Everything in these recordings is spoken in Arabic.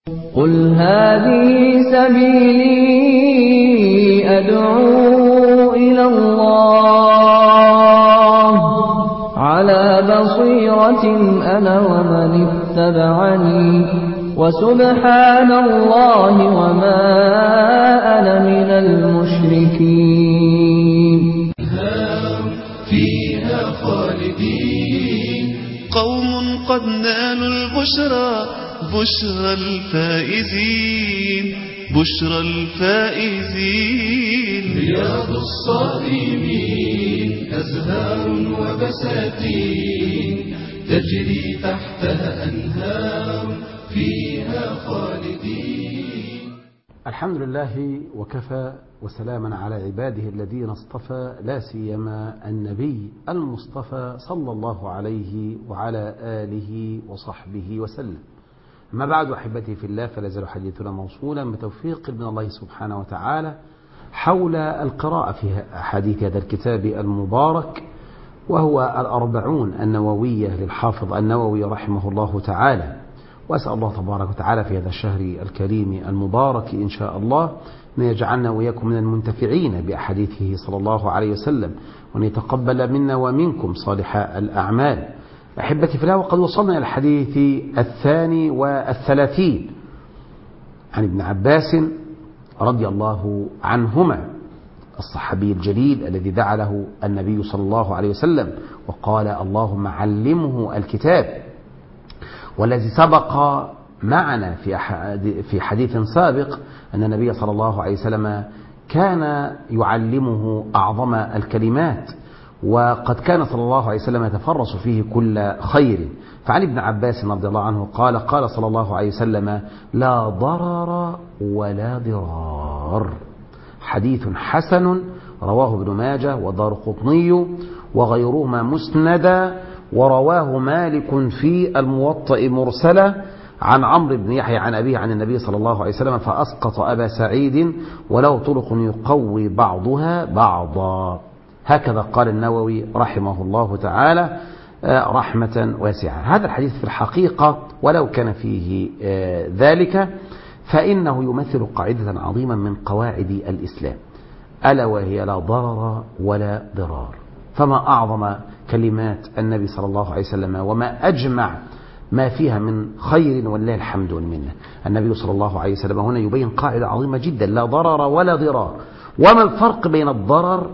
قل هذه سبيلي أدعو إلى الله على بصيرة أنا ومن اتبعني وسبحان الله وما أنا من المشركين. فيها خالدين قوم قد نالوا البشرى بشرى الفائزين بشرى الفائزين. رياض الصائمين أزهار وبساتين تجري تحتها أنهار فيها خالدين. الحمد لله وكفى وسلاما على عباده الذين اصطفى لا سيما النبي المصطفى صلى الله عليه وعلى آله وصحبه وسلم. أما بعد أحبتي في الله، فلا يزال حديثنا موصولا بتوفيق من الله سبحانه وتعالى حول القراءة في حديث هذا الكتاب المبارك، وهو الأربعون النووية للحافظ النووي رحمه الله تعالى. وأسأل الله تبارك وتعالى في هذا الشهر الكريم المبارك إن شاء الله أن يجعلنا وإياكم من المنتفعين بأحاديثه صلى الله عليه وسلم، وأن يتقبل منا ومنكم صالح الأعمال. أحبتي في الله، وقد وصلنا إلى الحديث 32 عن ابن عباس رضي الله عنهما، الصحابي الجليل الذي دعا له النبي صلى الله عليه وسلم وقال اللهم علمه الكتاب، والذي سبق معنا في حديث سابق أن النبي صلى الله عليه وسلم كان يعلمه أعظم الكلمات، وقد كان صلى الله عليه وسلم يتفرس فيه كل خير. فعن ابن عباس رضي الله عنه قال صلى الله عليه وسلم لا ضرر ولا ضرار. حديث حسن رواه ابن ماجه ودارقطني وغيرهما مسندا، ورواه مالك في الموطأ مرسلة عن عمرو بن يحيى عن أبيه عن النبي صلى الله عليه وسلم فأسقط أبا سعيد وله طرق يقوي بعضها بعضا. هكذا قال النووي رحمه الله تعالى رحمة واسعة. هذا الحديث في الحقيقة ولو كان فيه ذلك فإنه يمثل قاعدة عظيمة من قواعد الإسلام، ألا وهي لا ضرر ولا ضرار. فما أعظم كلمات النبي صلى الله عليه وسلم وما أجمع ما فيها من خير ولله الحمد والمنة. النبي صلى الله عليه وسلم هنا يبين قاعدة عظيمة جدا، لا ضرر ولا ضرار. وما الفرق بين الضرر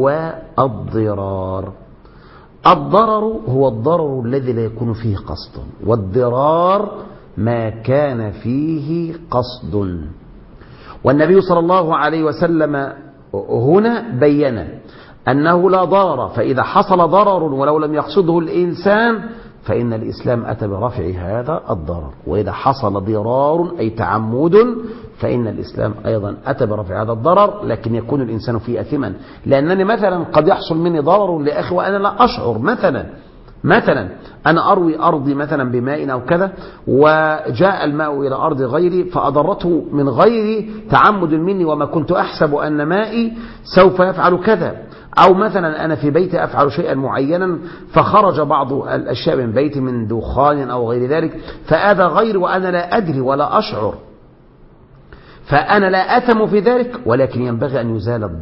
والضرار؟ الضرر هو الضرر الذي لا يكون فيه قصد، والضرار ما كان فيه قصد. والنبي صلى الله عليه وسلم هنا بين أنه لا ضرر، فإذا حصل ضرر ولو لم يقصده الإنسان فإن الإسلام أتى برفع هذا الضرر، وإذا حصل ضرار أي تعمد فإن الإسلام أيضا أتى برفع هذا الضرر، لكن يكون الإنسان فيه أثما. لأنني مثلا قد يحصل مني ضرر لأخي وأنا لا أشعر، مثلا أنا أروي أرضي مثلا بماء أو كذا، وجاء الماء إلى أرض غيري فأضرته من غير تعمد مني، وما كنت أحسب أن مائي سوف يفعل كذا. أو مثلا أنا في بيتي أفعل شيئا معينا فخرج بعض الأشياء من بيتي من دخان أو غير ذلك فآذى غيري وأنا لا أدري ولا أشعر، فأنا لا أثم في ذلك، ولكن ينبغي أن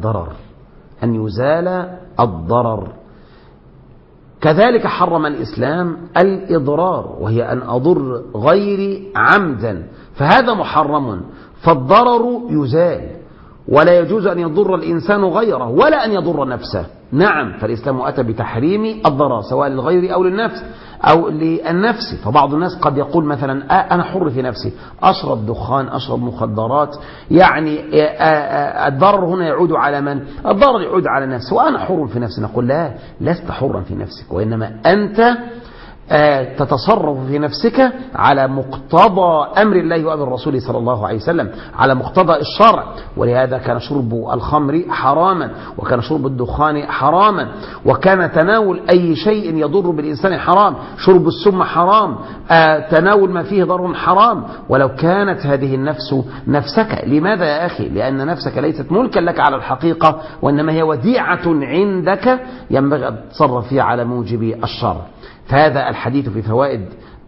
يزال الضرر. كذلك حرم الإسلام الإضرار، وهي أن أضر غيري عمدا، فهذا محرم. فالضرر يزال، ولا يجوز أن يضر الإنسان غيره ولا أن يضر نفسه. نعم، فالإسلام أتى بتحريم الضرر سواء للغير أو للنفس أو للنفس. فبعض الناس قد يقول مثلا أنا حر في نفسي، أشرب دخان، أشرب مخدرات، يعني الضرر هنا يعود على من؟ الضرر يعود على النفس، وأنا حر في نفسي. نقول لا، لست حرا في نفسك، وإنما أنت تتصرف في نفسك على مقتضى أمر الله وأمر رسوله صلى الله عليه وسلم، على مقتضى الشرع. ولهذا كان شرب الخمر حراما، وكان شرب الدخان حراما، وكان تناول أي شيء يضر بالإنسان حرام، شرب السم حرام، تناول ما فيه ضرر حرام، ولو كانت هذه النفس نفسك. لماذا يا أخي؟ لأن نفسك ليست ملكا لك على الحقيقة، وإنما هي وديعة عندك ينبغي أن تتصرف فيها على موجب الشرع. فهذا الحديث في فوائد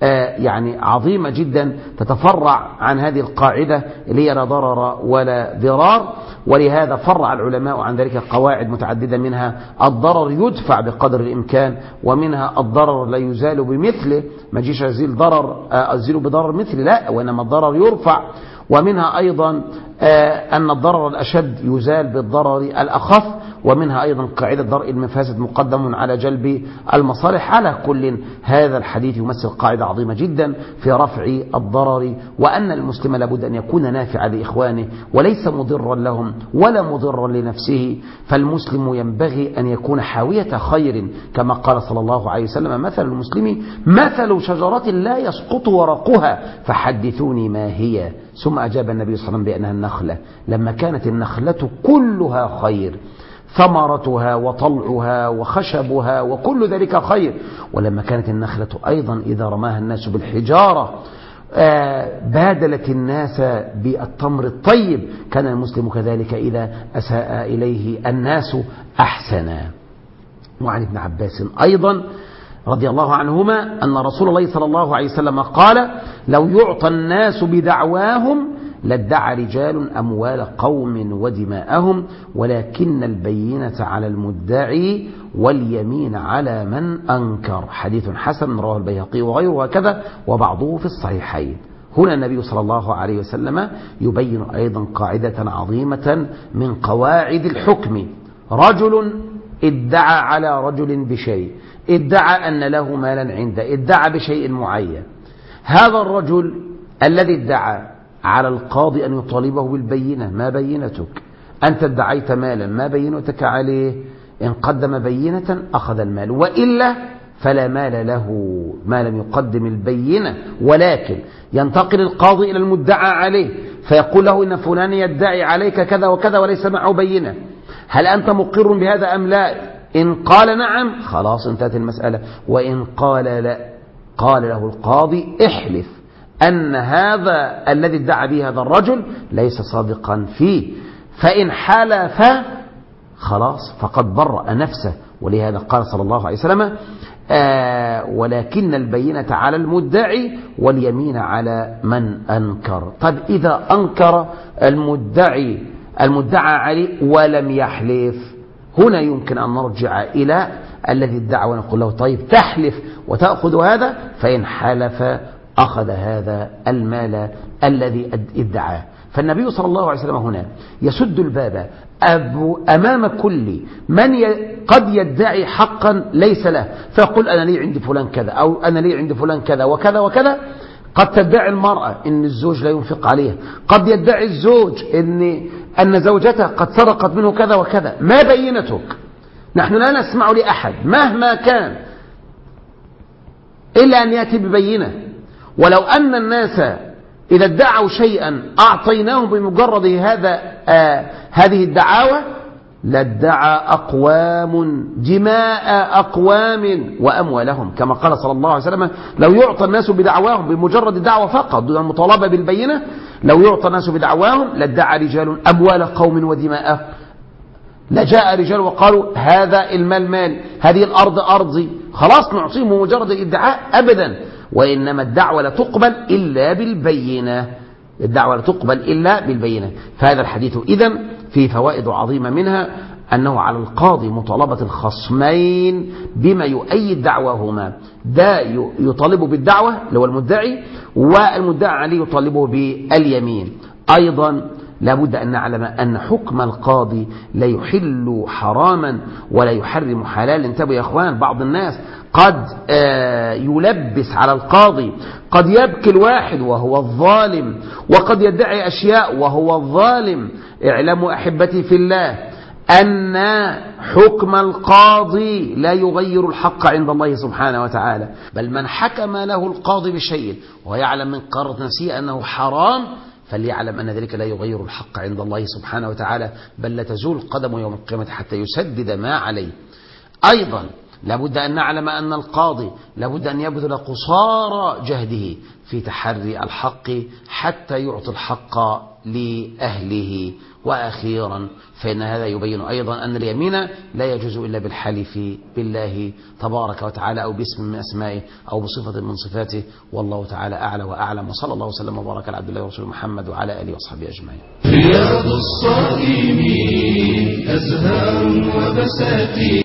يعني عظيمة جدا تتفرع عن هذه القاعدة اللي هي لا ضرر ولا ضرار. ولهذا فرع العلماء عن ذلك قواعد متعددة، منها الضرر يدفع بقدر الإمكان، ومنها الضرر لا يزال بمثله، ما جيش أزيل بضرر مثله، لا، وإنما الضرر يرفع. ومنها أيضا أن الضرر الأشد يزال بالضرر الأخف. ومنها أيضا قاعدة درء المفاسد مقدم على جلب المصالح. على كل هذا الحديث يمثل قاعدة عظيمة جدا في رفع الضرر، وأن المسلم لابد أن يكون نافعا لإخوانه وليس مضرا لهم ولا مضرا لنفسه. فالمسلم ينبغي أن يكون حاوية خير، كما قال صلى الله عليه وسلم: مثل المسلم مثل شجرة لا يسقط ورقها فحدثوني ما هي. ثم أجاب النبي صلى الله عليه وسلم بأنها النخلة. لما كانت النخلة كلها خير، ثمرتها وطلعها وخشبها وكل ذلك خير، ولما كانت النخلة أيضا إذا رماها الناس بالحجارة بادلت الناس بالتمر الطيب، كان المسلم كذلك إذا أساء إليه الناس أحسنا. وعن ابن عباس أيضا رضي الله عنهما أن رسول الله صلى الله عليه وسلم قال: لو يعطى الناس بدعواهم لادعى رجال أموال قوم ودماءهم، ولكن البينة على المدعي واليمين على من أنكر. حديث حسن رواه البيهقي وغيره هكذا، وبعضه في الصحيحين. هنا النبي صلى الله عليه وسلم يبين أيضا قاعدة عظيمة من قواعد الحكم. رجل ادعى على رجل بشيء، ادعى أن له مالا عنده، ادعى بشيء معين. هذا الرجل الذي ادعى على القاضي أن يطالبه بالبينة. ما بينتك؟ أنت ادعيت مالا، ما بينتك عليه؟ إن قدم بينة أخذ المال، وإلا فلا مال له ما لم يقدم البينة. ولكن ينتقل القاضي إلى المدعى عليه فيقول له: إن فلان يدعي عليك كذا وكذا وليس معه بينة، هل أنت مقر بهذا أم لا؟ إن قال نعم خلاص انتهت المسألة، وإن قال لا قال له القاضي: احلف أن هذا الذي ادعى به هذا الرجل ليس صادقا فيه. فإن حلف خلاص فقد برأ نفسه. ولهذا قال صلى الله عليه وسلم: ولكن البينة على المدعي واليمين على من أنكر. طب إذا أنكر المدعي عليه ولم يحلف، هنا يمكن أن نرجع إلى الذي ادعى ونقول له: طيب تحلف وتأخذ هذا؟ فإن حلف أخذ هذا المال الذي ادعاه. فالنبي صلى الله عليه وسلم هنا يسد الباب أمام كل من قد يدعي حقا ليس له، فيقول: أنا لي عند فلان كذا، أو أنا لي عند فلان كذا وكذا وكذا. قد تدعي المرأة إن الزوج لا ينفق عليها، قد يدعي الزوج أن زوجته قد سرقت منه كذا وكذا. ما بينتك؟ نحن لا نسمع لأحد مهما كان إلا أن يأتي ببينة. ولو أن الناس إذا ادعوا شيئا أعطيناهم بمجرد هذه الدعاوى لادعى أقوام دماء أقوام وأموالهم، كما قال صلى الله عليه وسلم: لو يعطى الناس بدعواهم بمجرد الدعوة فقط دون المطالبة بالبينة، لو يعطى الناس بدعواهم لادعى رجال أموال قوم ودماءهم. لجاء رجال وقالوا: هذا المال مال، هذه الأرض أرضي، خلاص نعطيهم بمجرد الادعاء؟ أبدا. وإنما الدعوة لا تقبل إلا بالبينة، الدعوة لا تقبل إلا بالبينة. فهذا الحديث إذن فيه فوائد عظيمة، منها أنه على القاضي مطالبة الخصمين بما يؤيد دعواهما. ده يطالب بالدعوة اللي هو المدعي، والمدعى عليه يطالبه باليمين. أيضا لابد أن نعلم أن حكم القاضي لا يحل حراما ولا يحرم حلال. انتبهوا يا أخوان، بعض الناس قد يلبس على القاضي، قد يبكي الواحد وهو الظالم، وقد يدعي أشياء وهو الظالم. اعلموا أحبتي في الله أن حكم القاضي لا يغير الحق عند الله سبحانه وتعالى، بل من حكم له القاضي بشيء ويعلم من قرة نفسه أنه حرام فليعلم أن ذلك لا يغير الحق عند الله سبحانه وتعالى، بل لا تزول قدم يوم القيامة حتى يسدد ما عليه. أيضا لابد أن نعلم أن القاضي لابد أن يبذل قصارى جهده في تحري الحق حتى يعطي الحق لأهله. وأخيرا فإن هذا يبين أيضا أن اليمين لا يجوز إلا بالحلف بالله تبارك وتعالى أو باسم من أسمائه أو بصفة من صفاته، والله تعالى أعلى وأعلم، وصلى الله وسلم وبارك على عبد الله ورسوله محمد وعلى آله وصحبه أجمعين. رياض الصائمين أزهار وبساتين